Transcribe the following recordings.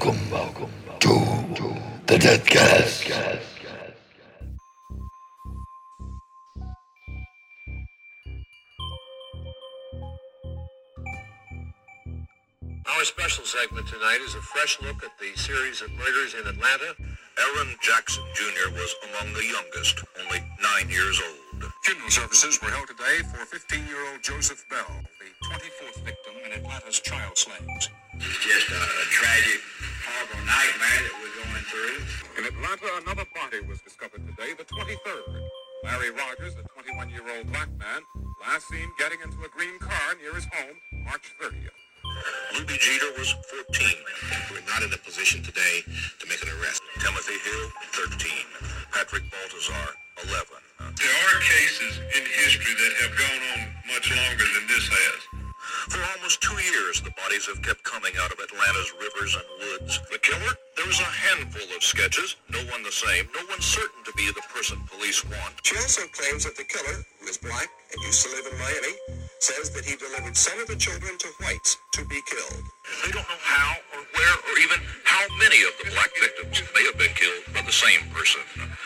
Welcome to the Deathcast. Our special segment tonight is a fresh look at the series of murders in Atlanta. Aaron Jackson Jr. was among the youngest, only 9 years old. Funeral services were held today for 15-year-old Joseph Bell, the 24th victim in Atlanta's child slayings. It's just a tragic, horrible nightmare that we're going through. In Atlanta, another body was discovered today, the 23rd. Larry Rogers, the 21-year-old black man, last seen getting into a green car near his home March 30th. Luby Jeter was 14. We're not in a position today to make an arrest. Timothy Hill, 13. Patrick Baltazar, 11. There are cases in history that have gone on much longer than this has. For almost 2 years, the bodies have kept coming out of Atlanta's rivers and woods. The killer? There was a handful of sketches, no one the same, no one certain to be the person police want. She also claims that the killer, who is black and used to live in Miami, says that he delivered some of the children to whites to be killed. They don't know how or where or even how many of the black victims may have been killed by the same person.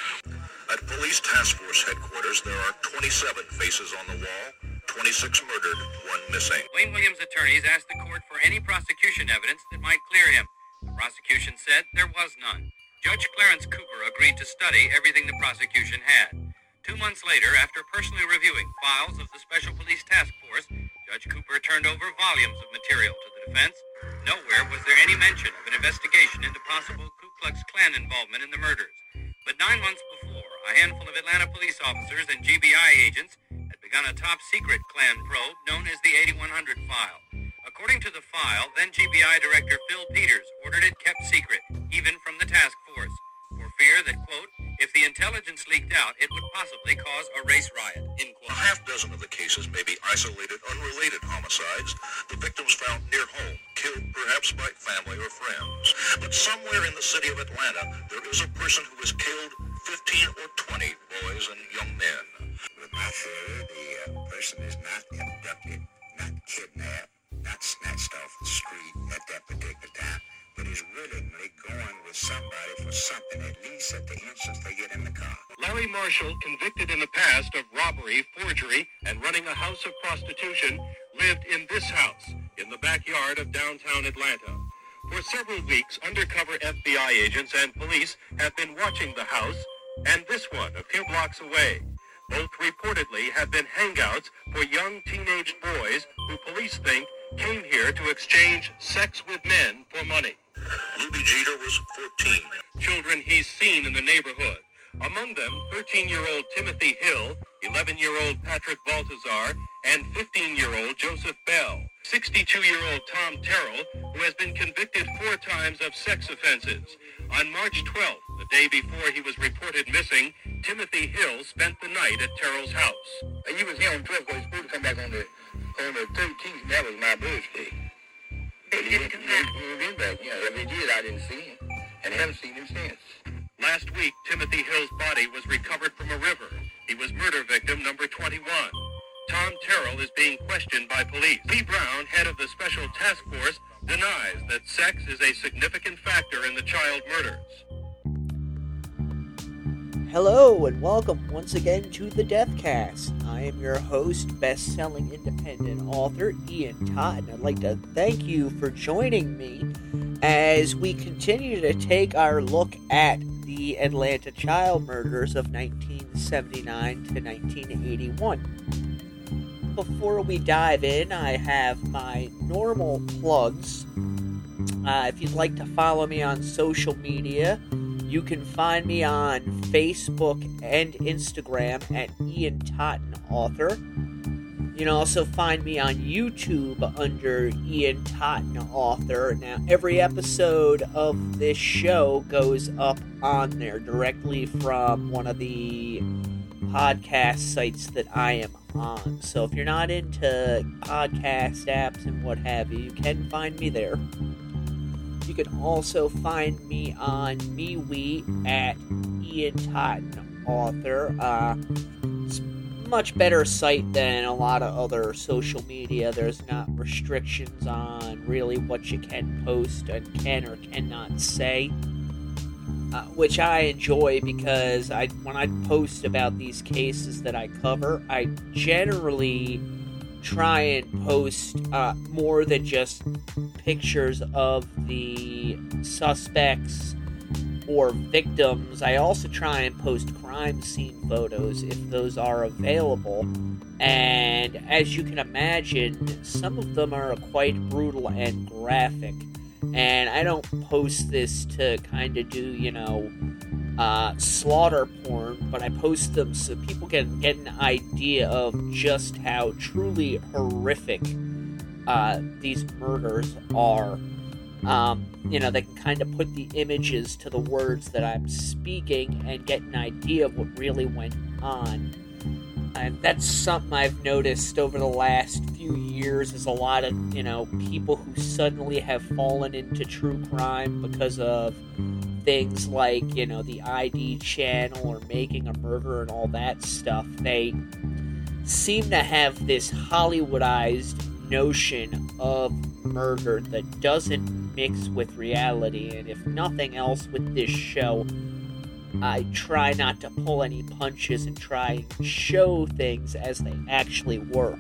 At Police Task Force headquarters, there are 27 faces on the wall, 26 murdered, 1 missing. Wayne Williams' attorneys asked the court for any prosecution evidence that might clear him. The prosecution said there was none. Judge Clarence Cooper agreed to study everything the prosecution had. 2 months later, after personally reviewing files of the Special Police Task Force, Judge Cooper turned over volumes of material to the defense. Nowhere was there any mention of an investigation into possible Ku Klux Klan involvement in the murders. But 9 months before, a handful of Atlanta police officers and GBI agents had begun a top-secret Klan probe known as the 8100 file. According to the file, then GBI Director Phil Peters ordered it kept secret, even from the task force, for fear that, quote, if the intelligence leaked out, it would possibly cause a race riot, end quote. A half dozen of the cases may be isolated, unrelated homicides, the victims found near home, killed perhaps by family or friends. But somewhere in the city of Atlanta, there is a person who has killed 15 or 20 boys and young men. With my theory, the person is not abducted, not kidnapped, not snatched off the street at that particular time, but is willingly going with somebody for something, at least at the instance they get in the car. Larry Marshall, convicted in the past of robbery, forgery, and running a house of prostitution, lived in this house in the backyard of downtown Atlanta. For several weeks, undercover FBI agents and police have been watching the house and this one a few blocks away. Both reportedly have been hangouts for young teenage boys who police think came here to exchange sex with men for money. Luby Jeter was 14. Children he's seen in the neighborhood. Among them, 13-year-old Timothy Hill, 11-year-old Patrick Baltazar, and 15-year-old Joseph Bell. 62-year-old Tom Terrell, who has been convicted 4 times of sex offenses. On March 12th, the day before he was reported missing, Timothy Hill spent the night at Terrell's house. You was here on 12th, because supposed to come back on the 13th, and that was my birthday. He didn't come back. He been back, yeah. If he did, I didn't see him, and haven't seen him since. Last week, Timothy Hill's body was recovered from a river. He was murder victim number 21. Tom Terrell is being questioned by police. Lee Brown, head of the Special Task Force, denies that sex is a significant factor in the child murders. Hello and welcome once again to the Deathcast. I am your host, best-selling independent author Ian Todd, and I'd like to thank you for joining me as we continue to take our look at the Atlanta child murders of 1979 to 1981. Before we dive in, I have my normal plugs. If you'd like to follow me on social media, you can find me on Facebook and Instagram at Ian Totten Author. You can also find me on YouTube under Ian Totten Author. Now, every episode of this show goes up on there directly from one of the podcast sites that I am on. So if you're not into podcast apps and what have you, you can find me there. You can also find me on MeWe at Ian Totten Author. much better site than a lot of other social media. There's not restrictions on really what you can post and can or cannot say, which I enjoy because when I post about these cases that I cover, I generally try and post more than just pictures of the suspects or victims. I also try and post crime scene photos if those are available. And as you can imagine, some of them are quite brutal and graphic. And I don't post this to kind of do, slaughter porn, but I post them so people can get an idea of just how truly horrific these murders are. They can kind of put the images to the words that I'm speaking and get an idea of what really went on. And that's something I've noticed over the last few years is a lot of, people who suddenly have fallen into true crime because of things like, the ID channel or Making a Murder and all that stuff. They seem to have this Hollywoodized notion of murder that doesn't mix with reality, and if nothing else with this show, I try not to pull any punches and try and show things as they actually were.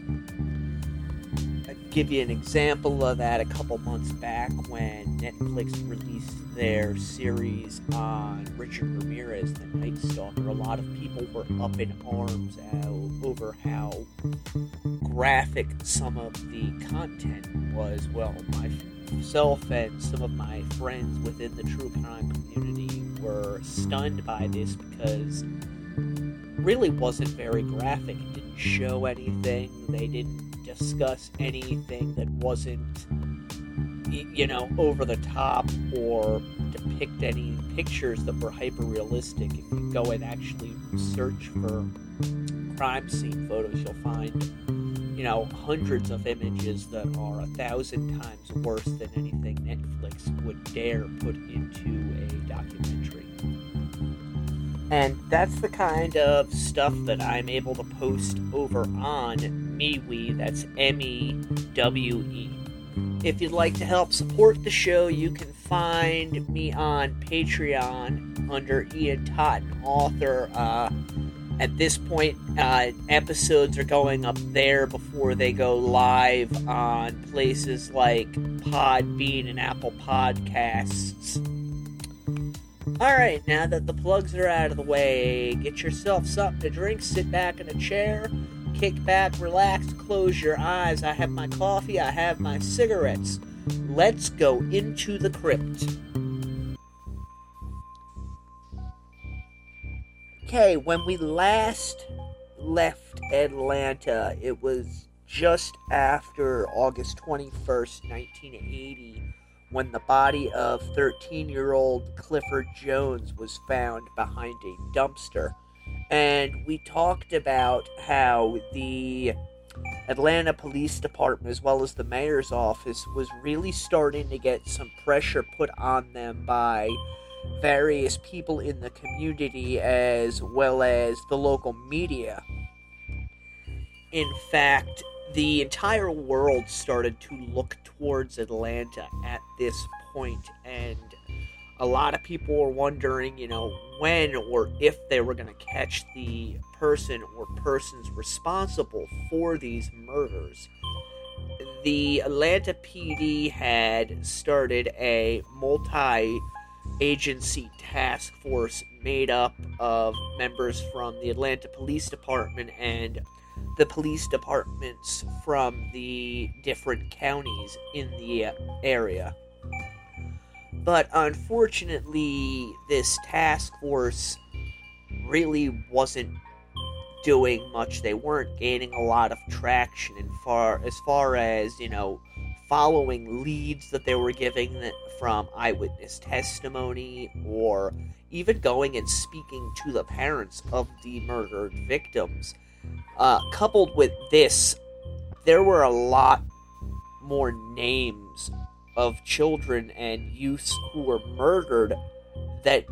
I'll give you an example of that a couple months back when Netflix released their series on Richard Ramirez, the Night Stalker. A lot of people were up in arms over how graphic some of the content was. Well, myself and some of my friends within the true crime community were stunned by this because it really wasn't very graphic. It didn't show anything. They didn't discuss anything that wasn't, over the top or depict any pictures that were hyper-realistic. If you go and actually search for crime scene photos, you'll find, hundreds of images that are 1,000 times worse than anything Netflix would dare put into a documentary. And that's the kind of stuff that I'm able to post over on MeWe. That's MEWE. If you'd like to help support the show, you can find me on Patreon under Ian Totten, author. At this point, episodes are going up there before they go live on places like Podbean and Apple Podcasts. Alright, now that the plugs are out of the way, get yourself something to drink, sit back in a chair, kick back, relax, close your eyes. I have my coffee, I have my cigarettes. Let's go into the crypt. Okay, when we last left Atlanta, it was just after August 21st, 1980, when the body of 13-year-old Clifford Jones was found behind a dumpster. And we talked about how the Atlanta Police Department, as well as the mayor's office, was really starting to get some pressure put on them by various people in the community as well as the local media. In fact, the entire world started to look towards Atlanta at this point, and a lot of people were wondering, when or if they were going to catch the person or persons responsible for these murders. The Atlanta PD had started a multi-agency task force made up of members from the Atlanta Police Department and the police departments from the different counties in the area. But unfortunately, this task force really wasn't doing much. They weren't gaining a lot of traction as far as, following leads that they were giving from eyewitness testimony, or even going and speaking to the parents of the murdered victims. Coupled with this, there were a lot more names of children and youths who were murdered that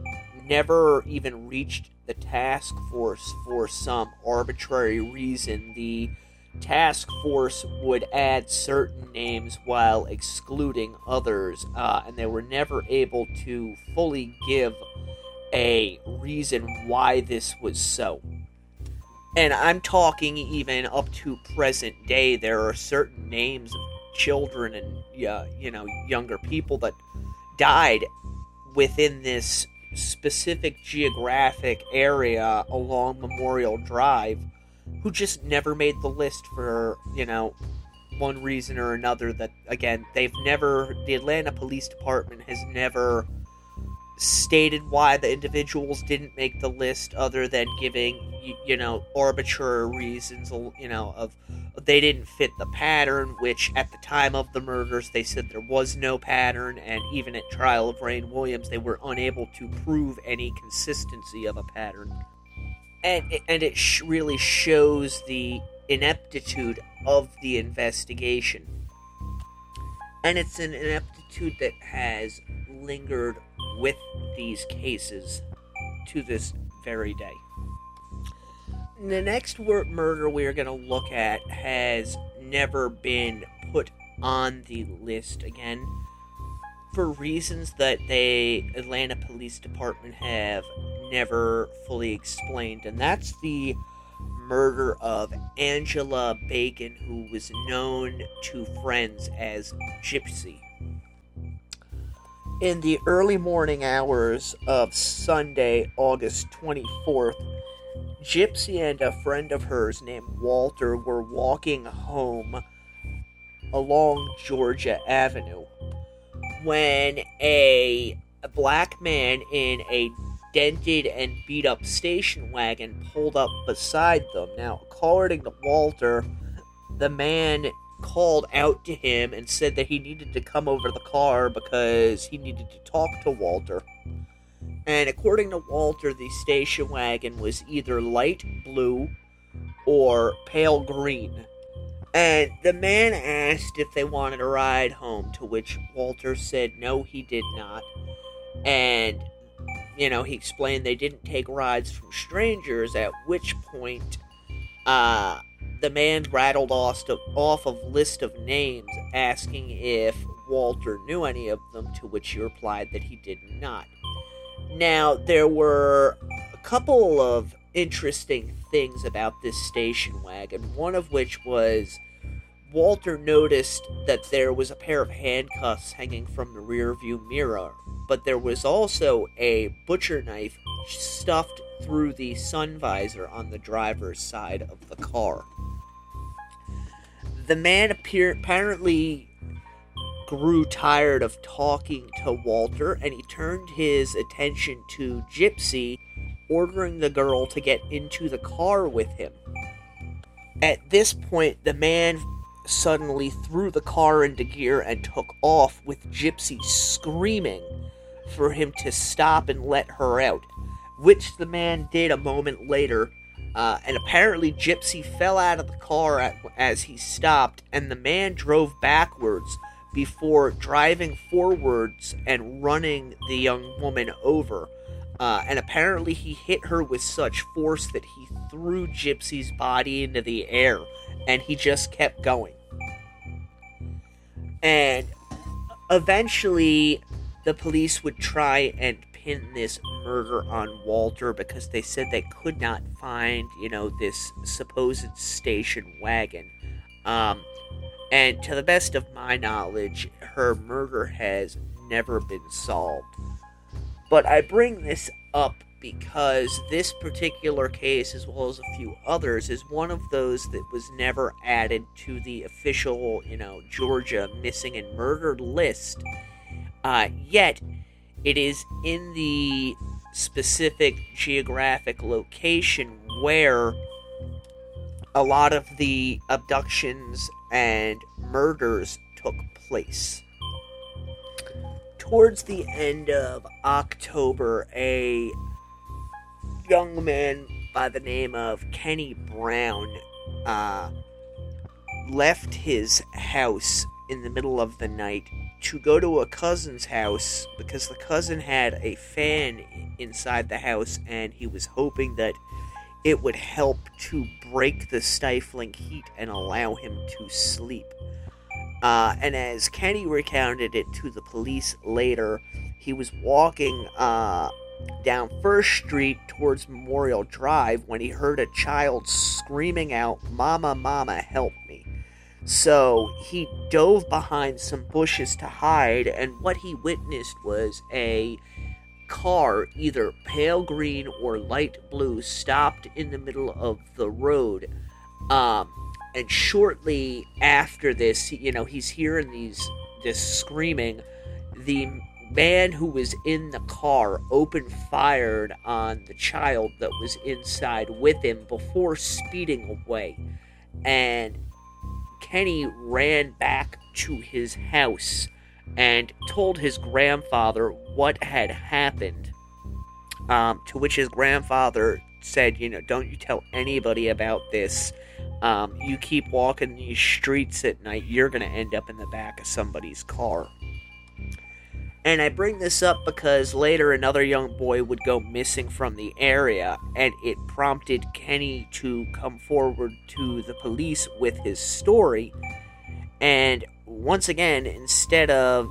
never even reached the task force for some arbitrary reason. The task force would add certain names while excluding others, and they were never able to fully give a reason why this was so. And I'm talking even up to present day. There are certain names of children and younger people that died within this specific geographic area along Memorial Drive who just never made the list for, one reason or another. That, again, the Atlanta Police Department has never stated why the individuals didn't make the list, other than giving, arbitrary reasons, of they didn't fit the pattern, which at the time of the murders they said there was no pattern, and even at trial of Rain Williams they were unable to prove any consistency of a pattern. And it really shows the ineptitude of the investigation. And it's an ineptitude that has lingered with these cases to this very day. The next murder we are going to look at has never been put on the list again, for reasons that the Atlanta Police Department have never fully explained, and that's the murder of Angela Bacon, who was known to friends as Gypsy. In the early morning hours of Sunday, August 24th, Gypsy and a friend of hers named Walter were walking home along Georgia Avenue when a black man in a dented and beat-up station wagon pulled up beside them. Now, according to Walter, the man called out to him and said that he needed to come over the car because he needed to talk to Walter. And according to Walter, the station wagon was either light blue or pale green. And the man asked if they wanted a ride home, to which Walter said no, he did not. And, he explained they didn't take rides from strangers, at which point, the man rattled off a list of names, asking if Walter knew any of them, to which he replied that he did not. Now, there were a couple of interesting things about this station wagon, one of which was Walter noticed that there was a pair of handcuffs hanging from the rearview mirror, but there was also a butcher knife stuffed through the sun visor on the driver's side of the car. The man apparently grew tired of talking to Walter, and he turned his attention to Gypsy, ordering the girl to get into the car with him. At this point, the man suddenly threw the car into gear and took off, with Gypsy screaming for him to stop and let her out, which the man did a moment later. And apparently Gypsy fell out of the car as he stopped, and the man drove backwards before driving forwards and running the young woman over. And apparently he hit her with such force that he threw Gypsy's body into the air, and he just kept going. And eventually the police would try and pin this murder on Walter because they said they could not find, this supposed station wagon. And to the best of my knowledge, her murder has never been solved. But I bring this up because this particular case, as well as a few others, is one of those that was never added to the official, Georgia missing and murdered list. Yet, it is in the specific geographic location where a lot of the abductions and murders took place. Towards the end of October, a young man by the name of Kenny Brown left his house in the middle of the night to go to a cousin's house because the cousin had a fan inside the house and he was hoping that it would help to break the stifling heat and allow him to sleep. And as Kenny recounted it to the police later, he was walking down First Street towards Memorial Drive when he heard a child screaming out, "Mama, Mama, help me." So he dove behind some bushes to hide, and what he witnessed was a car, either pale green or light blue, stopped in the middle of the road. And shortly after this, he's hearing this screaming. The man who was in the car opened fire on the child that was inside with him before speeding away. And Kenny ran back to his house and told his grandfather what had happened. To which his grandfather said, don't you tell anybody about this. You keep walking these streets at night, you're going to end up in the back of somebody's car. And I bring this up because later another young boy would go missing from the area, and it prompted Kenny to come forward to the police with his story. And once again, instead of,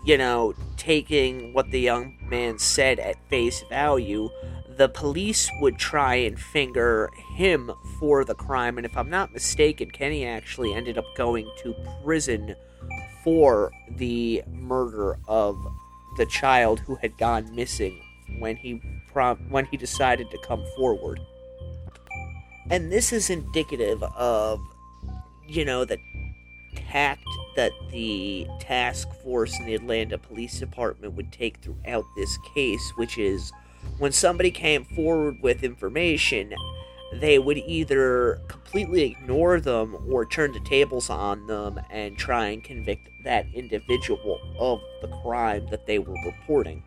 taking what the young man said at face value, the police would try and finger him for the crime. And if I'm not mistaken, Kenny actually ended up going to prison for the murder of the child who had gone missing when he decided to come forward. And this is indicative of, the tact that the task force in the Atlanta Police Department would take throughout this case, which is when somebody came forward with information, they would either completely ignore them or turn the tables on them and try and convict that individual of the crime that they were reporting.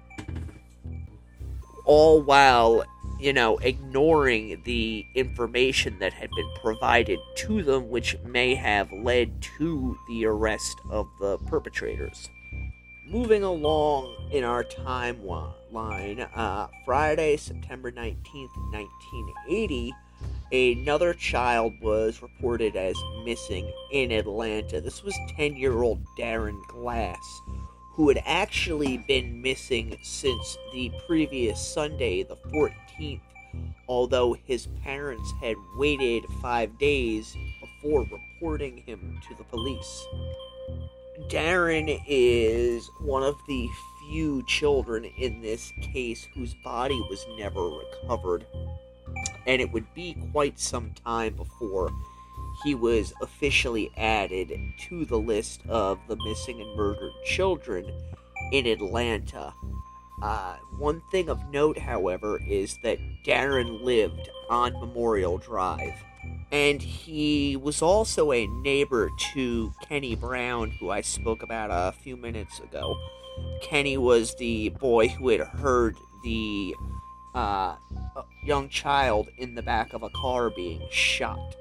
All while, ignoring the information that had been provided to them, which may have led to the arrest of the perpetrators. Moving along in our timeline, Friday, September 19th, 1980, another child was reported as missing in Atlanta. This was 10-year-old Darren Glass, who had actually been missing since the previous Sunday, the 14th, although his parents had waited 5 days before reporting him to the police. Darren is one of the few children in this case whose body was never recovered, and it would be quite some time before he was officially added to the list of the missing and murdered children in Atlanta. One thing of note, however, is that Darren lived on Memorial Drive, and he was also a neighbor to Kenny Brown, who I spoke about a few minutes ago. Kenny was the boy who had heard the young child in the back of a car being shot.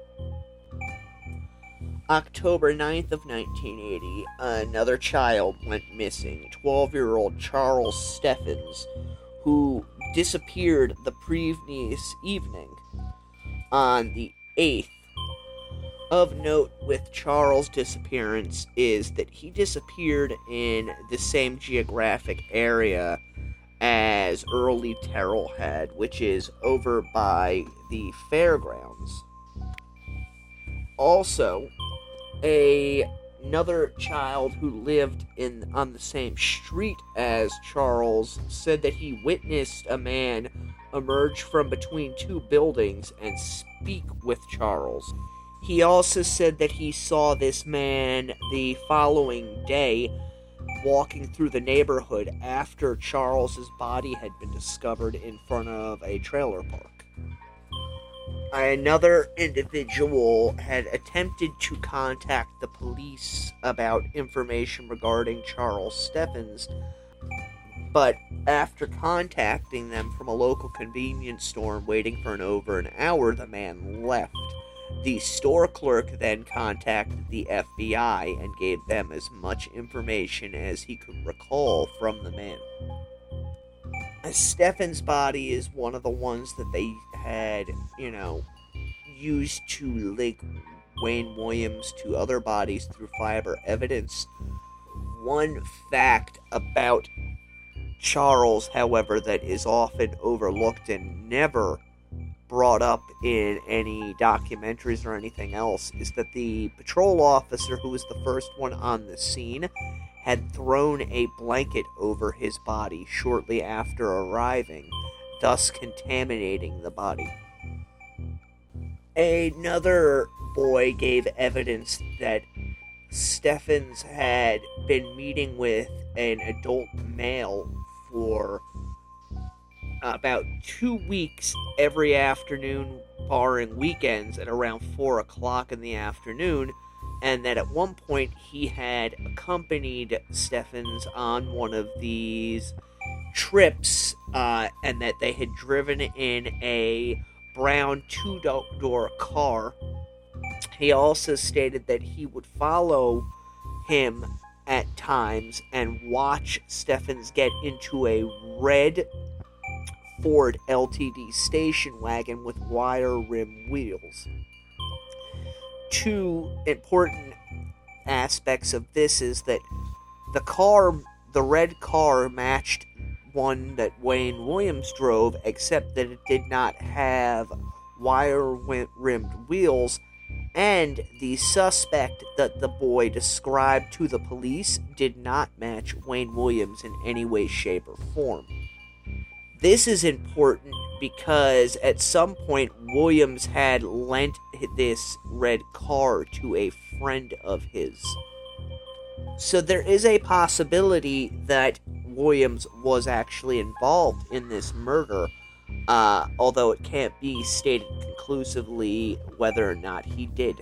October 9th of 1980, another child went missing, 12-year-old Charles Steffens, who disappeared the previous evening on the 8th. Of note with Charles' disappearance is that he disappeared in the same geographic area as Earl Lee Terrell had, which is over by the fairgrounds. Also, another child who lived on the same street as Charles said that he witnessed a man emerge from between two buildings and speak with Charles. He also said that he saw this man the following day walking through the neighborhood after Charles's body had been discovered in front of a trailer park. Another individual had attempted to contact the police about information regarding Charles Steffens, but after contacting them from a local convenience store and waiting for over an hour, the man left. The store clerk then contacted the FBI and gave them as much information as he could recall from the man. Steffen's body is one of the ones that they had, used to link Wayne Williams to other bodies through fiber evidence. One fact about Charles, however, that is often overlooked and never brought up in any documentaries or anything else is that the patrol officer who was the first one on the scene had thrown a blanket over his body shortly after arriving, thus contaminating the body. Another boy gave evidence that Steffens had been meeting with an adult male for about 2 weeks every afternoon, barring weekends, at around 4 o'clock in the afternoon, and that at one point he had accompanied Steffens on one of these trips, and that they had driven in a brown two-door car. He also stated that he would follow him at times and watch Steffens get into a red Ford LTD station wagon with wire rim wheels. Two important aspects of this is that the red car matched one that Wayne Williams drove, except that it did not have wire-rimmed wheels, and the suspect that the boy described to the police did not match Wayne Williams in any way, shape, or form. This is important because at some point Williams had lent this red car to a friend of his. So there is a possibility that Williams was actually involved in this murder, although it can't be stated conclusively whether or not he did.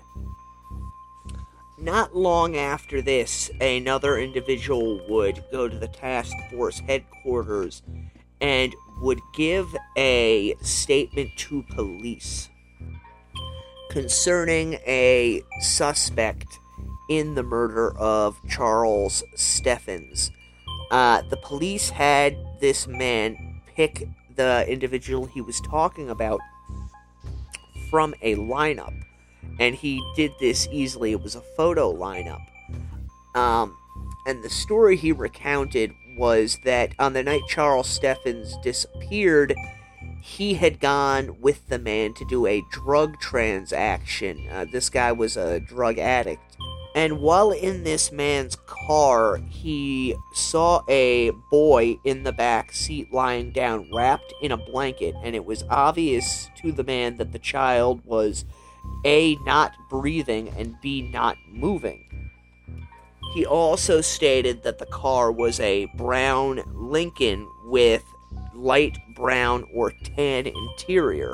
Not long after this, another individual would go to the task force headquarters and would give a statement to police concerning a suspect in the murder of Charles Steffens. The police had this man pick the individual he was talking about from a lineup, and he did this easily. It was a photo lineup. And the story he recounted was that on the night Charles Steffens disappeared, he had gone with the man to do a drug transaction. This guy was a drug addict. And while in this man's car, he saw a boy in the back seat lying down, wrapped in a blanket, and it was obvious to the man that the child was A, not breathing, and B, not moving. He also stated that the car was a brown Lincoln with light brown or tan interior.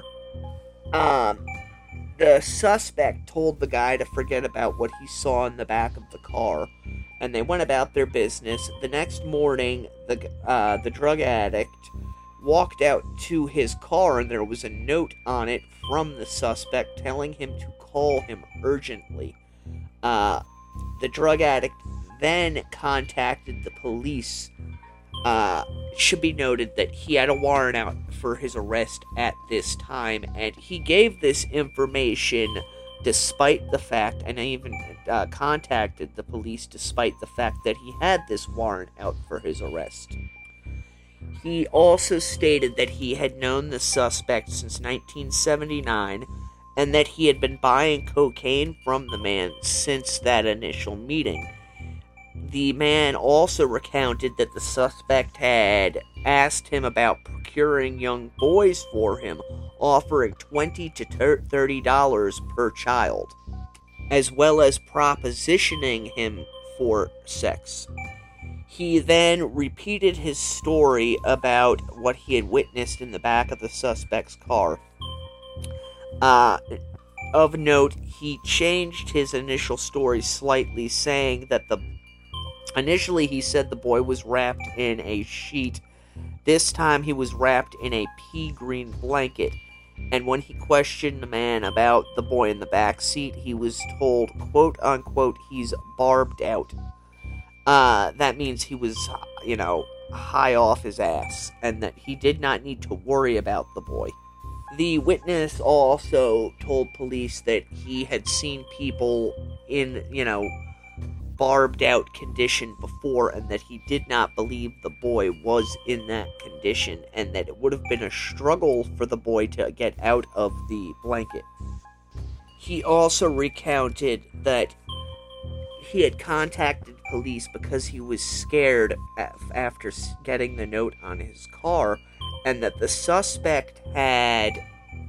The suspect told the guy to forget about what he saw in the back of the car, and they went about their business. The next morning, the drug addict walked out to his car, and there was a note on it from the suspect telling him to call him urgently. The drug addict then contacted the police. It should be noted that he had a warrant out for his arrest at this time, and he gave this information despite the fact, and even contacted the police despite the fact that he had this warrant out for his arrest. He also stated that he had known the suspect since 1979, and that he had been buying cocaine from the man since that initial meeting. The man also recounted that the suspect had asked him about procuring young boys for him, offering $20 to $30 per child, as well as propositioning him for sex. He then repeated his story about what he had witnessed in the back of the suspect's car. Of note, he changed his initial story slightly, saying that initially he said the boy was wrapped in a sheet. This time he was wrapped in a pea green blanket. And when he questioned the man about the boy in the back seat, he was told, quote unquote, he's barbed out. That means he was, high off his ass, and that he did not need to worry about the boy. The witness also told police that he had seen people in, barbed out condition before, and that he did not believe the boy was in that condition, and that it would have been a struggle for the boy to get out of the blanket. He also recounted that he had contacted police because he was scared after getting the note on his car, and that the suspect had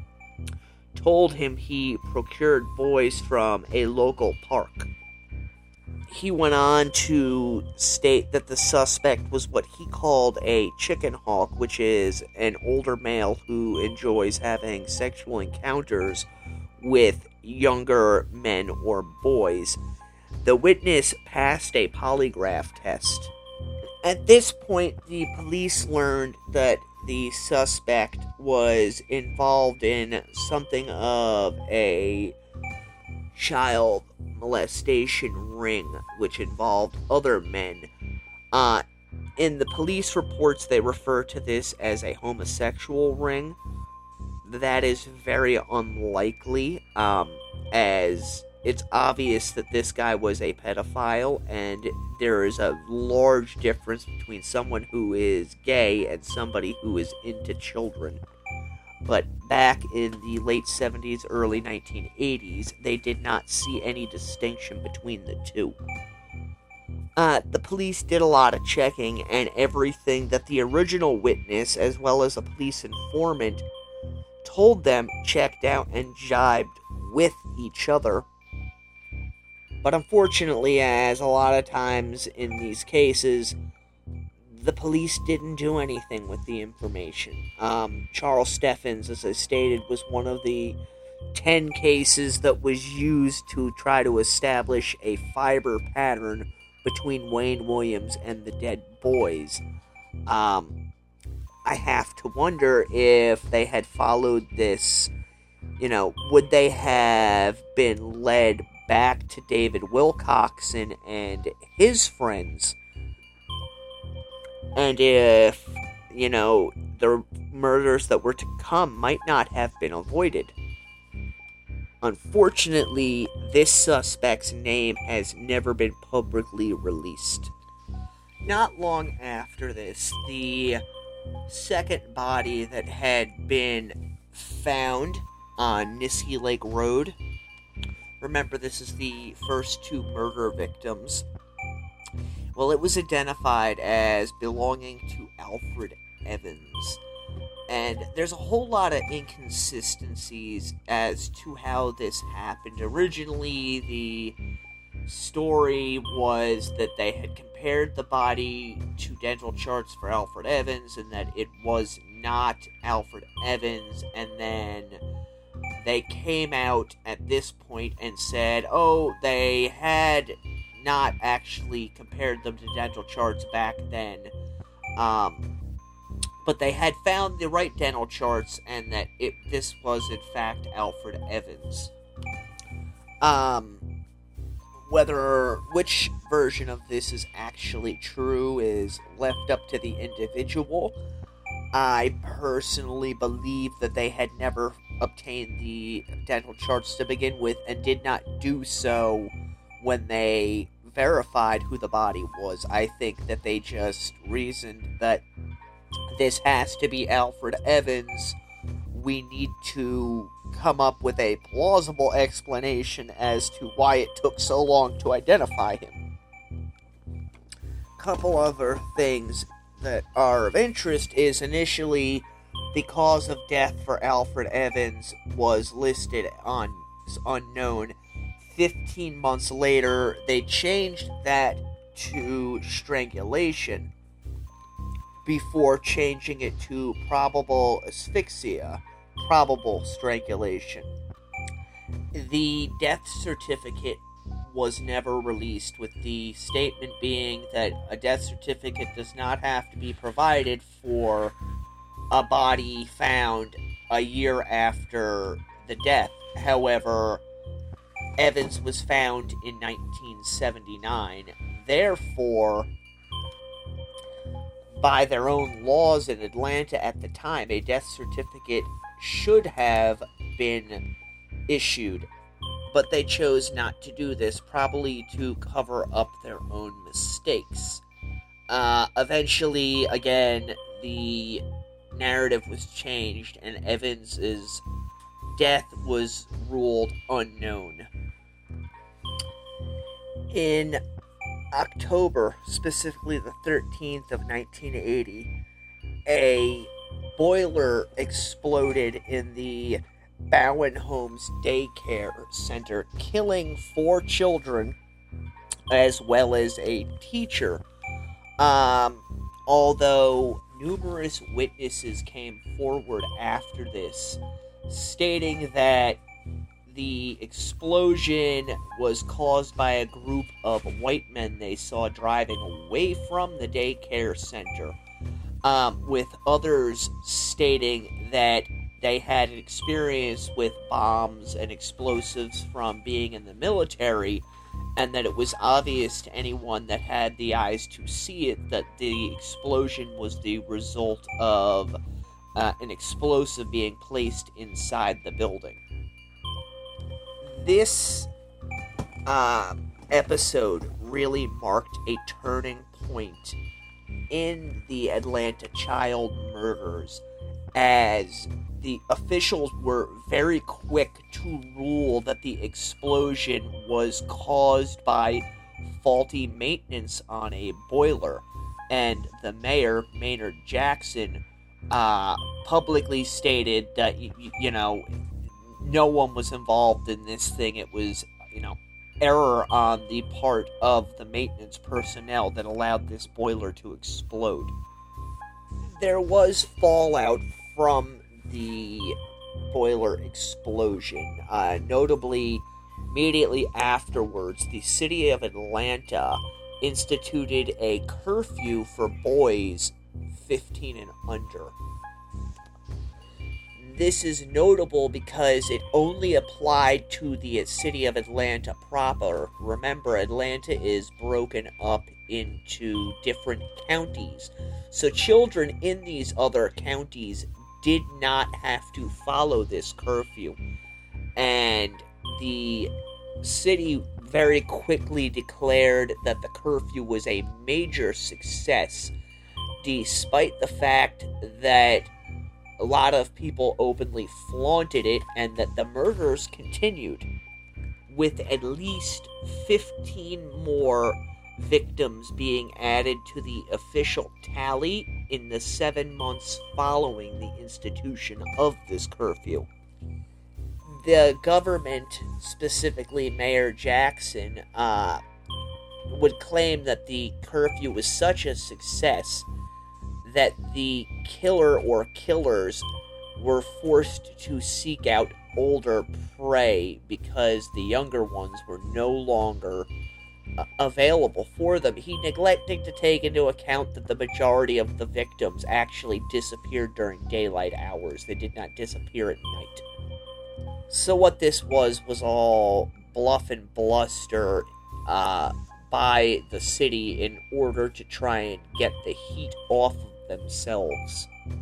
told him he procured boys from a local park. He went on to state that the suspect was what he called a chicken hawk, which is an older male who enjoys having sexual encounters with younger men or boys. The witness passed a polygraph test. At this point, the police learned that the suspect was involved in something of a child molestation ring, which involved other men. In the police reports, they refer to this as a homosexual ring. That is very unlikely, as it's obvious that this guy was a pedophile, and there is a large difference between someone who is gay and somebody who is into children. But back in the late 70s, early 1980s, they did not see any distinction between the two. The police did a lot of checking, and everything that the original witness, as well as a police informant, told them checked out and jibed with each other. But unfortunately, as a lot of times in these cases, the police didn't do anything with the information. Charles Steffens, as I stated, was one of the 10 cases that was used to try to establish a fiber pattern between Wayne Williams and the dead boys. I have to wonder if they had followed this, would they have been led back to David Wilcoxon and his friends, and if, the murders that were to come might not have been avoided. Unfortunately, this suspect's name has never been publicly released. Not long after this, the second body that had been found on Niskey Lake Road, remember, this is the first two murder victims. Well, it was identified as belonging to Alfred Evans. And there's a whole lot of inconsistencies as to how this happened. Originally, the story was that they had compared the body to dental charts for Alfred Evans, and that it was not Alfred Evans, and then they came out at this point and said, they had not actually compared them to dental charts back then, but they had found the right dental charts, and that this was in fact Alfred Evans. Which version of this is actually true is left up to the individual. I personally believe that they had never obtained the dental charts to begin with, and did not do so when they verified who the body was. I think that they just reasoned that this has to be Alfred Evans. We need to come up with a plausible explanation as to why it took so long to identify him. Couple other things that are of interest is initially the cause of death for Alfred Evans was listed on unknown. 15 months later, they changed that to strangulation before changing it to probable asphyxia, probable strangulation. The death certificate was never released, with the statement being that a death certificate does not have to be provided for a body found a year after the death. However, Evans was found in 1979. Therefore, by their own laws in Atlanta at the time, a death certificate should have been issued, but they chose not to do this, probably to cover up their own mistakes. Eventually, again, the narrative was changed, and Evans's death was ruled unknown. In October, specifically the 13th of 1980, a boiler exploded in the Bowen Homes Daycare Center, killing 4 children as well as a teacher. Although numerous witnesses came forward after this, stating that the explosion was caused by a group of white men they saw driving away from the daycare center, with others stating that they had experience with bombs and explosives from being in the military, and that it was obvious to anyone that had the eyes to see it that the explosion was the result of an explosive being placed inside the building. This episode really marked a turning point in the Atlanta child murders, as the officials were very quick to rule that the explosion was caused by faulty maintenance on a boiler, and the mayor, Maynard Jackson, publicly stated that, no one was involved in this thing. It was, error on the part of the maintenance personnel that allowed this boiler to explode. There was fallout from the boiler explosion. Notably, immediately afterwards, the city of Atlanta instituted a curfew for boys 15 and under. This is notable because it only applied to the city of Atlanta proper. Remember, Atlanta is broken up into different counties, so children in these other counties did not have to follow this curfew. And the city very quickly declared that the curfew was a major success, despite the fact that a lot of people openly flaunted it, and that the murders continued, with at least 15 more victims being added to the official tally in the 7 months following the institution of this curfew. The government, specifically Mayor Jackson, would claim that the curfew was such a success that the killer or killers were forced to seek out older prey because the younger ones were no longer available for them. He neglected to take into account that the majority of the victims actually disappeared during daylight hours. They did not disappear at night. So what this was all bluff and bluster by the city in order to try and get the heat off of themselves.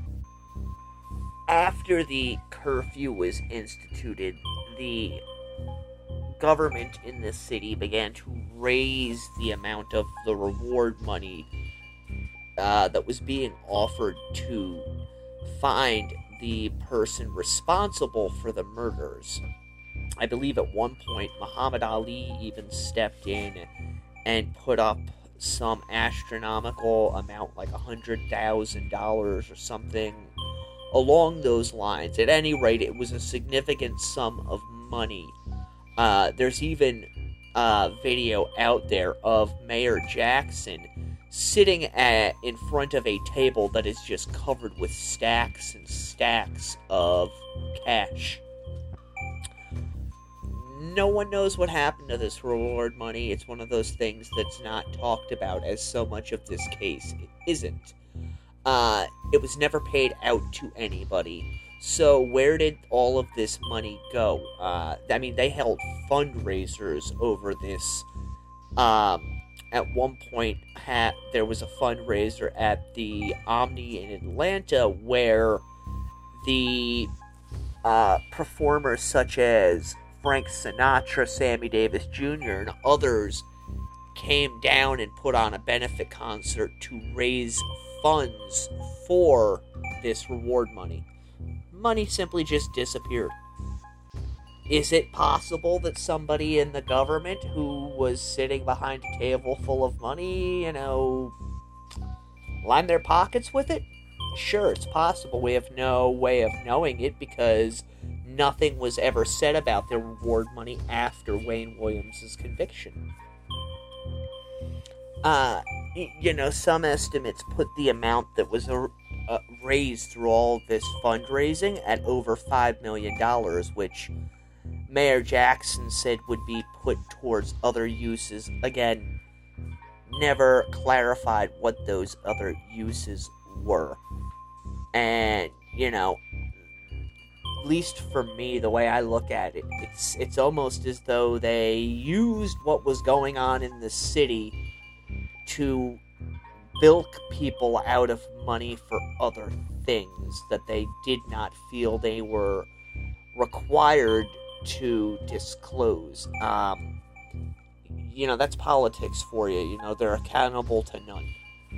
After the curfew was instituted, the government in the city began to raise the amount of the reward money that was being offered to find the person responsible for the murders. I believe at one point Muhammad Ali even stepped in and put up some astronomical amount, like $100,000 or something along those lines. At any rate, it was a significant sum of money. There's even a video out there of Mayor Jackson sitting in front of a table that is just covered with stacks and stacks of cash. No one knows what happened to this reward money. It's one of those things that's not talked about, as so much of this case isn't. It was never paid out to anybody. So where did all of this money go? They held fundraisers over this. At one point, there was a fundraiser at the Omni in Atlanta where the performers such as Frank Sinatra, Sammy Davis Jr., and others came down and put on a benefit concert to raise funds for this reward money. Money simply just disappeared. Is it possible that somebody in the government who was sitting behind a table full of money, lined their pockets with it? Sure, it's possible. We have no way of knowing it because nothing was ever said about the reward money after Wayne Williams' conviction. Some estimates put the amount that was raised through all this fundraising at over $5 million, which Mayor Jackson said would be put towards other uses. Again, never clarified what those other uses were. And, at least for me, the way I look at it, it's almost as though they used what was going on in the city to bilk people out of money for other things that they did not feel they were required to disclose. That's politics for you. They're accountable to none.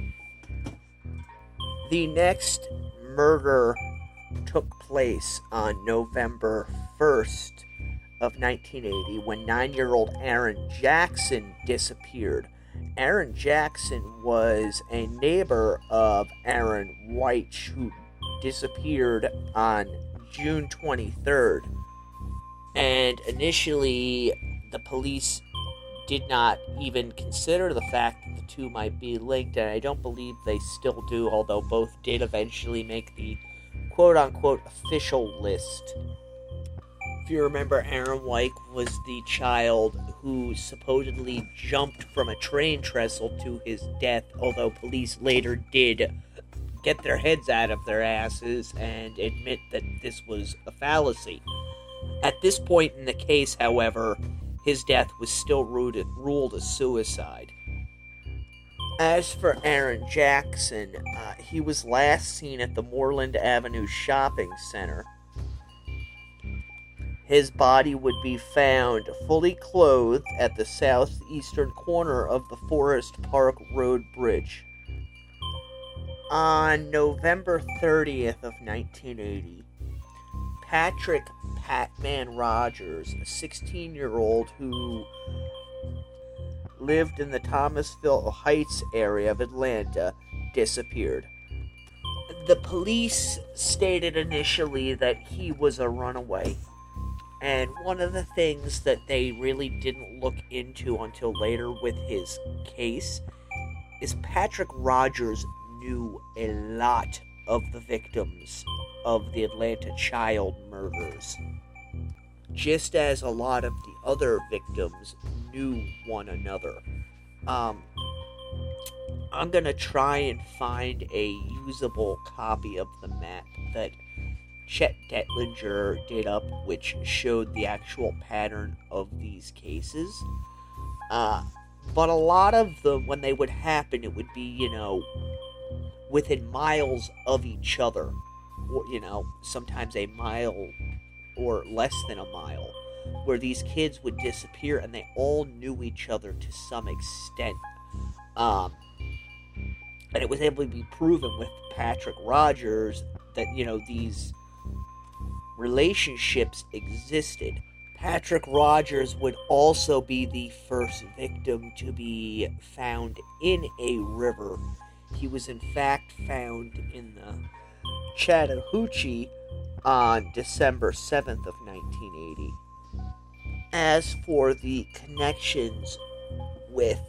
The next murder took place on November 1st of 1980 when 9-year-old Aaron Jackson disappeared. Aaron Jackson was a neighbor of Aaron White, who disappeared on June 23rd. And initially, the police did not even consider the fact that the two might be linked, and I don't believe they still do, although both did eventually make the quote-unquote official list. If you remember, Aaron White was the child who supposedly jumped from a train trestle to his death, although police later did get their heads out of their asses and admit that this was a fallacy. At this point in the case, however, his death was still ruled a suicide. As for Aaron Jackson, he was last seen at the Moreland Avenue Shopping Center. His body would be found fully clothed at the southeastern corner of the Forest Park Road Bridge. On November 30th of 1980, Patrick "Patman" Rogers, a 16-year-old who lived in the Thomasville Heights area of Atlanta, disappeared. The police stated initially that he was a runaway. And one of the things that they really didn't look into until later with his case is Patrick Rogers knew a lot of the victims of the Atlanta child murders, just as a lot of the other victims knew one another. I'm going to try and find a usable copy of the map that Chet Detlinger did up, which showed the actual pattern of these cases. But a lot of them, when they would happen, it would be, within miles of each other. Or, sometimes a mile or less than a mile, where these kids would disappear and they all knew each other to some extent. And it was able to be proven with Patrick Rogers that, these relationships existed. Patrick Rogers would also be the first victim to be found in a river. He was in fact found in the Chattahoochee on December 7th of 1980. As for the connections with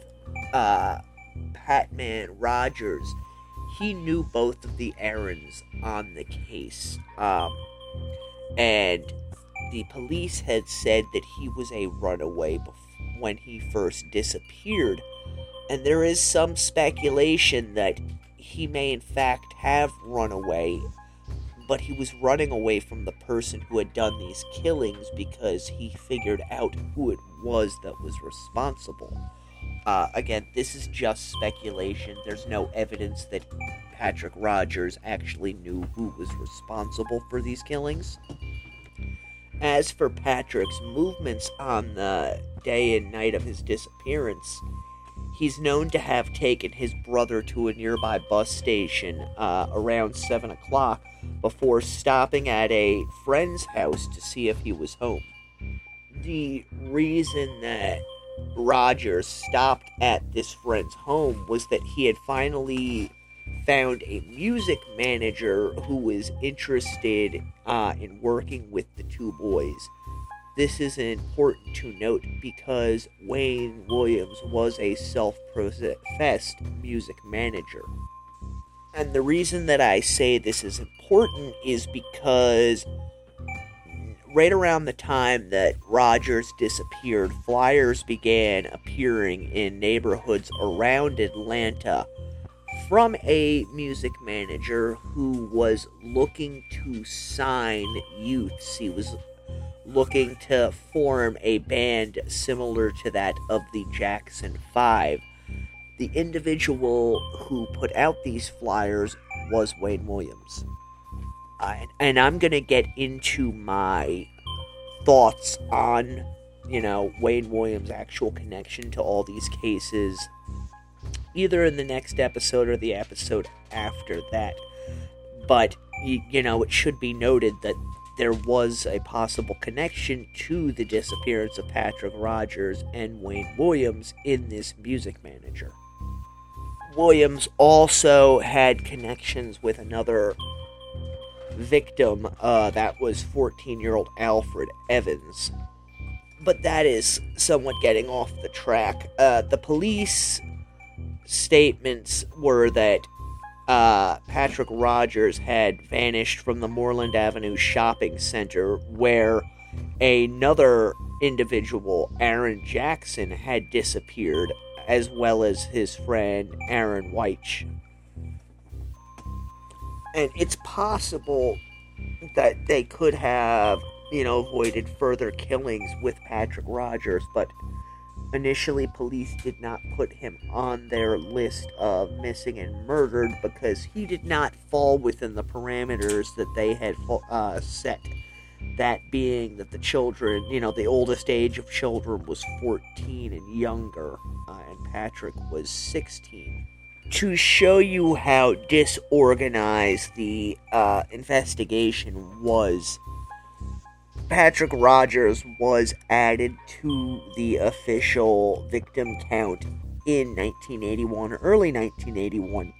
Patman Rogers, he knew both of the Aarons on the case. And the police had said that he was a runaway when he first disappeared. And there is some speculation that he may in fact have run away, but he was running away from the person who had done these killings because he figured out who it was that was responsible. Again, this is just speculation. There's no evidence that Patrick Rogers actually knew who was responsible for these killings. As for Patrick's movements on the day and night of his disappearance, he's known to have taken his brother to a nearby bus station around 7 o'clock before stopping at a friend's house to see if he was home. The reason that Rogers stopped at this friend's home was that he had finally found a music manager who was interested in working with the two boys. This is important to note because Wayne Williams was a self-professed music manager. And the reason that I say this is important is because right around the time that Rogers disappeared, flyers began appearing in neighborhoods around Atlanta from a music manager who was looking to sign youths. He was looking to form a band similar to that of the Jackson 5. The individual who put out these flyers was Wayne Williams. And I'm going to get into my thoughts on, Wayne Williams' actual connection to all these cases either in the next episode or the episode after that. But, it should be noted that there was a possible connection to the disappearance of Patrick Rogers and Wayne Williams in this music manager. Williams also had connections with another victim, that was 14-year-old Alfred Evans. But that is somewhat getting off the track. The police statements were that Patrick Rogers had vanished from the Moreland Avenue shopping center, where another individual, Aaron Jackson, had disappeared, as well as his friend Aaron White. And it's possible that they could have, avoided further killings with Patrick Rogers, but initially police did not put him on their list of missing and murdered because he did not fall within the parameters that they had set. That being that the children, the oldest age of children was 14 and younger, and Patrick was 16. To show you how disorganized the investigation was, Patrick Rogers was added to the official victim count in 1981, early 1981.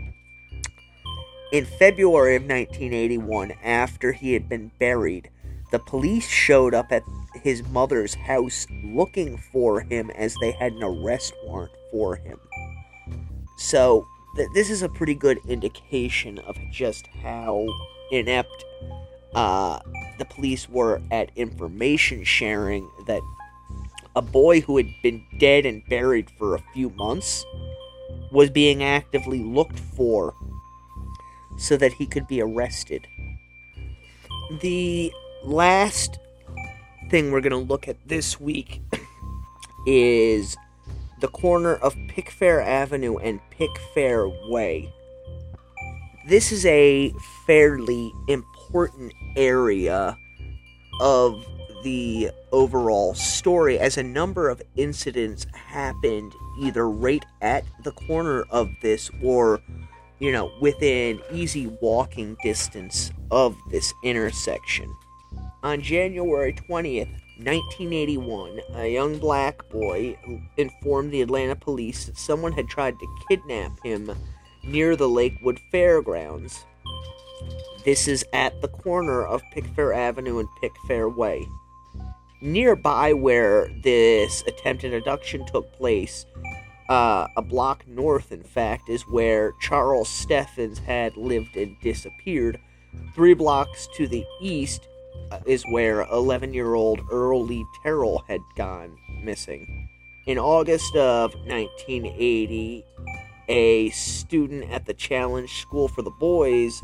In February of 1981, after he had been buried, the police showed up at his mother's house looking for him as they had an arrest warrant for him. So, this is a pretty good indication of just how inept the police were at information sharing, that a boy who had been dead and buried for a few months was being actively looked for so that he could be arrested. The last thing we're going to look at this week is the corner of Pickfair Avenue and Pickfair Way. This is a fairly important area of the overall story, as a number of incidents happened either right at the corner of this or, within easy walking distance of this intersection. On January 20th, 1981, a young black boy informed the Atlanta police that someone had tried to kidnap him near the Lakewood Fairgrounds. This is at the corner of Pickfair Avenue and Pickfair Way. Nearby where this attempted abduction took place, a block north, in fact, is where Charles Steffens had lived and disappeared. 3 blocks to the east is where 11-year-old Earl Lee Terrell had gone missing. In August of 1980, a student at the Challenge School for the Boys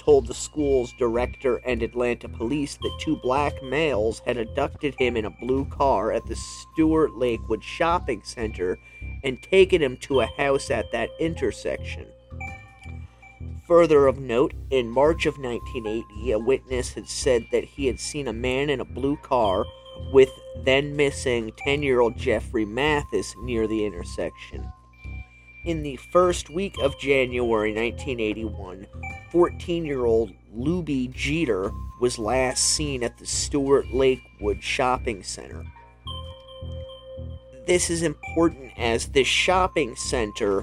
told the school's director and Atlanta police that 2 black males had abducted him in a blue car at the Stuart Lakewood Shopping Center and taken him to a house at that intersection. Further of note, in March of 1980, a witness had said that he had seen a man in a blue car with then missing 10-year-old Jeffrey Mathis near the intersection. In the first week of January 1981, 14-year-old Luby Jeter was last seen at the Stuart Lakewood Shopping Center. This is important as this shopping center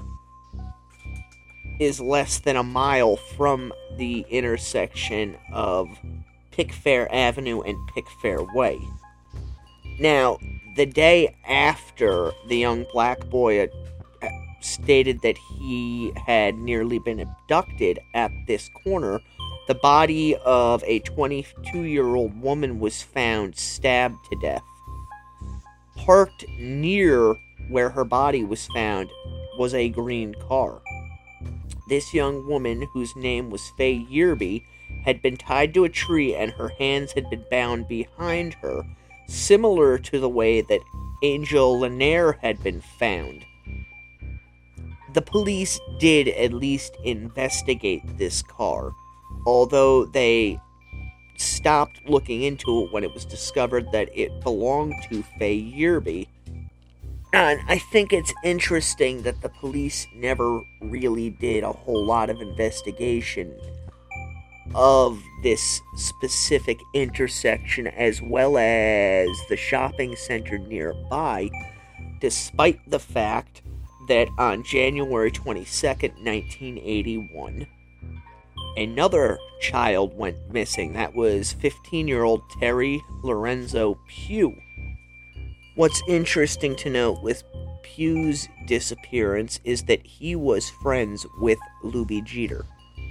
is less than a mile from the intersection of Pickfair Avenue and Pickfair Way. Now, the day after the young black boy stated that he had nearly been abducted at this corner, the body of a 22-year-old woman was found stabbed to death. Parked near where her body was found was a green car. This young woman, whose name was Faye Yearby, had been tied to a tree and her hands had been bound behind her, similar to the way that Angel Lanier had been found. The police did at least investigate this car, although they stopped looking into it when it was discovered that it belonged to Faye Yearby. And I think it's interesting that the police never really did a whole lot of investigation of this specific intersection as well as the shopping center nearby, despite the fact that on January 22nd, 1981, another child went missing. That was 15-year-old Terry Lorenzo Pugh. What's interesting to note with Pugh's disappearance is that he was friends with Luby Jeter,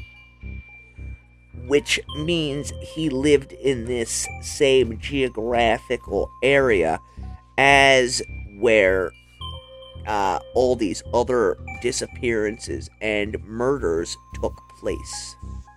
which means he lived in this same geographical area as where all these other disappearances and murders took place.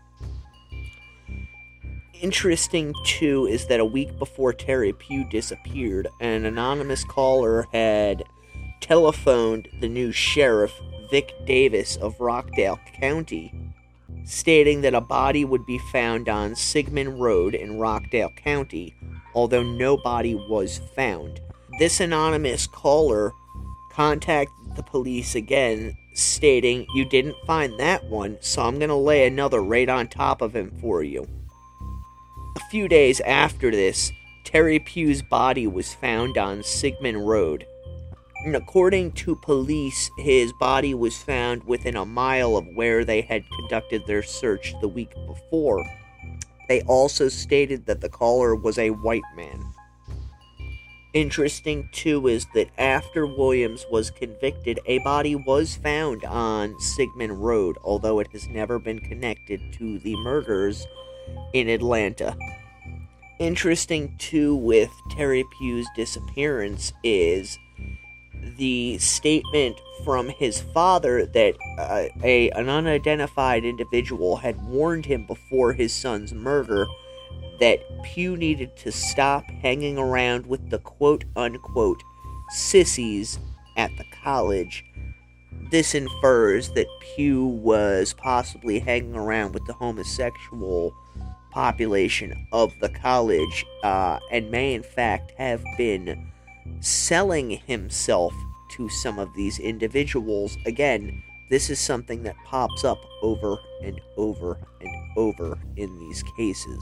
Interesting, too, is that a week before Terry Pugh disappeared, an anonymous caller had telephoned the new sheriff, Vic Davis of Rockdale County, stating that a body would be found on Sigmund Road in Rockdale County, although no body was found. This anonymous caller contacted the police again, stating, "You didn't find that one, so I'm going to lay another right on top of him for you." A few days after this, Terry Pugh's body was found on Sigmund Road. And according to police, his body was found within a mile of where they had conducted their search the week before. They also stated that the caller was a white man. Interesting, too, is that after Williams was convicted, a body was found on Sigmund Road, although it has never been connected to the murders in Atlanta. Interesting, too, with Terry Pugh's disappearance is the statement from his father that an unidentified individual had warned him before his son's murder that Pugh needed to stop hanging around with the quote-unquote sissies at the college. This infers that Pugh was possibly hanging around with the homosexual population of the college, and may in fact have been selling himself to some of these individuals. Again, this is something that pops up over and over and over in these cases.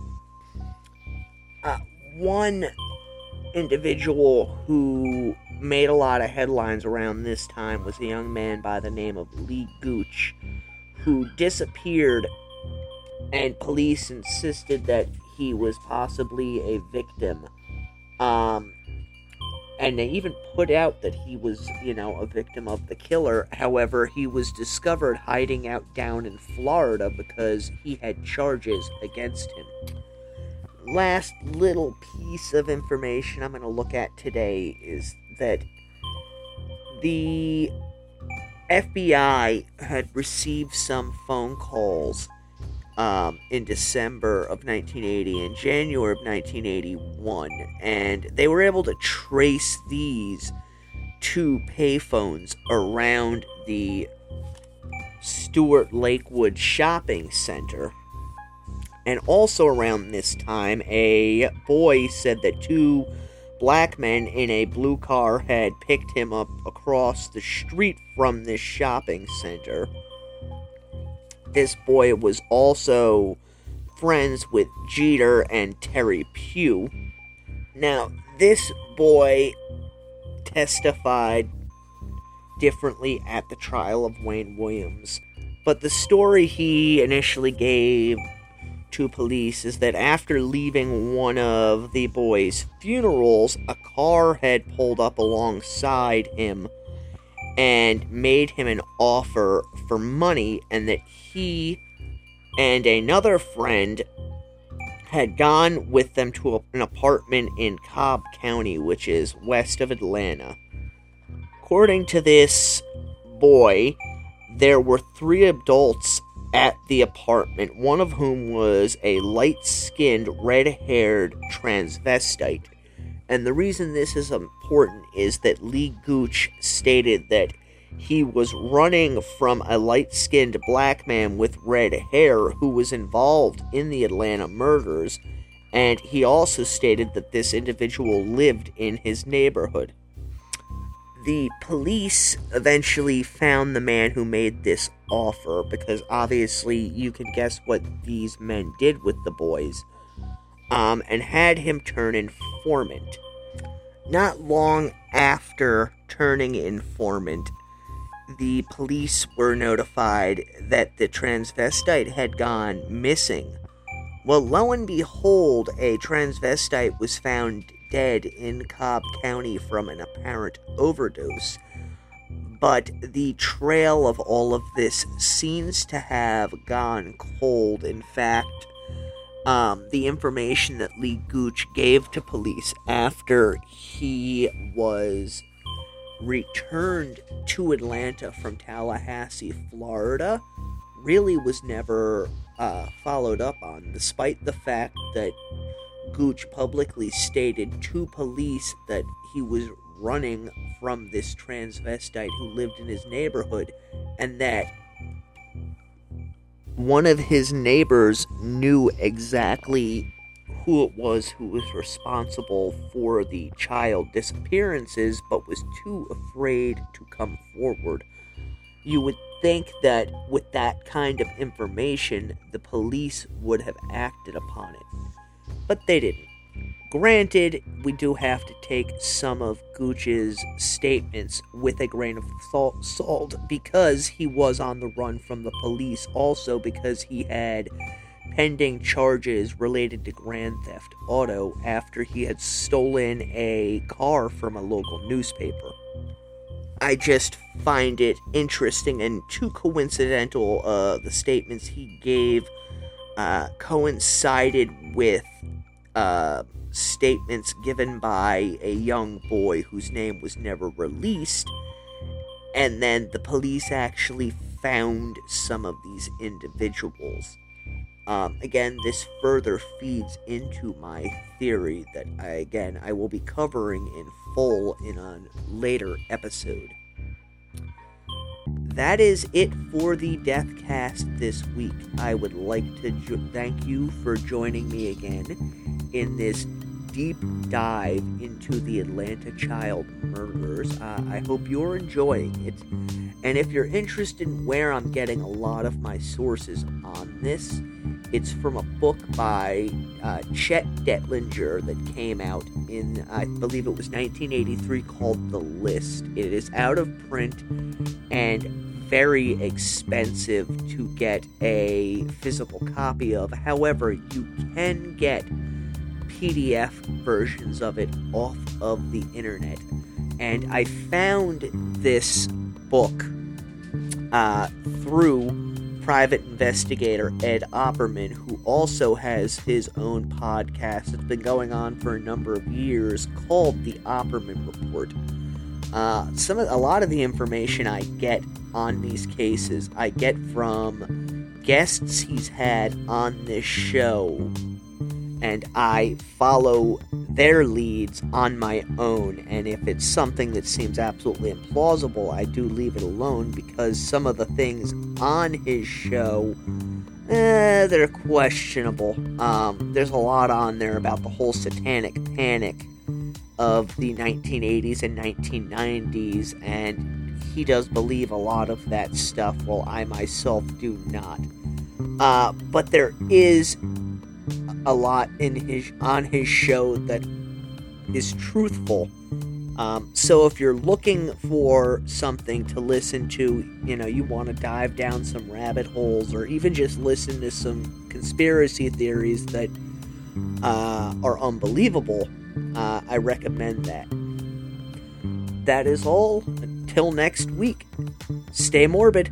One individual who made a lot of headlines around this time was a young man by the name of Lee Gooch, who disappeared, and police insisted that he was possibly a victim. And they even put out that he was, a victim of the killer. However, he was discovered hiding out down in Florida because he had charges against him. Last little piece of information I'm going to look at today is that the FBI had received some phone calls in December of 1980 and January of 1981, and they were able to trace these two payphones around the Stuart Lakewood Shopping Center. And also around this time, a boy said that two black men in a blue car had picked him up across the street from this shopping center. This boy was also friends with Jeter and Terry Pugh. Now, this boy testified differently at the trial of Wayne Williams, but the story he initially gave to police is that after leaving one of the boys' funerals, a car had pulled up alongside him and made him an offer for money, and that he and another friend had gone with them to an apartment in Cobb County, which is west of Atlanta. According to this boy, there were 3 adults at the apartment, one of whom was a light-skinned, red-haired transvestite. And the reason this is important is that Lee Gooch stated that he was running from a light-skinned black man with red hair who was involved in the Atlanta murders, and he also stated that this individual lived in his neighborhood. The police eventually found the man who made this offer, because obviously you can guess what these men did with the boys, and had him turn informant. Not long after turning informant, the police were notified that the transvestite had gone missing. Well, lo and behold, a transvestite was found dead in Cobb County from an apparent overdose. But the trail of all of this seems to have gone cold. In fact, the information that Lee Gooch gave to police after he was returned to Atlanta from Tallahassee, Florida, really was never followed up on, despite the fact that Gooch publicly stated to police that he was running from this transvestite who lived in his neighborhood, and that one of his neighbors knew exactly who it was who was responsible for the child disappearances, but was too afraid to come forward. You would think that with that kind of information, the police would have acted upon it, but they didn't. Granted, we do have to take some of Gooch's statements with a grain of salt, because he was on the run from the police, also because he had pending charges related to grand theft auto after he had stolen a car from a local newspaper. I just find it interesting and too coincidental. The statements he gave coincided with statements given by a young boy whose name was never released, and then the police actually found some of these individuals. Again, this further feeds into my theory that I will be covering in full in a later episode. That is it for the Deathcast this week. I would like to thank you for joining me again in this deep dive into the Atlanta child murders. I hope you're enjoying it. And if you're interested in where I'm getting a lot of my sources on this, it's from a book by Chet Detlinger that came out in, I believe it was 1983, called The List. It is out of print and very expensive to get a physical copy of. However, you can get PDF versions of it off of the internet. And I found this book through private investigator Ed Opperman, who also has his own podcast that's been going on for a number of years called The Opperman Report. A lot of the information I get on these cases I get from guests he's had on this show, and I follow their leads on my own, and if it's something that seems absolutely implausible, I do leave it alone, because some of the things on his show, they're questionable. There's a lot on there about the whole satanic panic of the 1980s and 1990s, and he does believe a lot of that stuff, while I myself do not. But there is a lot on his show that is truthful. So if you're looking for something to listen to, you want to dive down some rabbit holes, or even just listen to some conspiracy theories that are unbelievable, I recommend that. That is all. Until next week, stay morbid.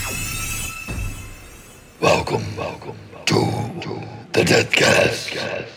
Welcome to the Deadcast.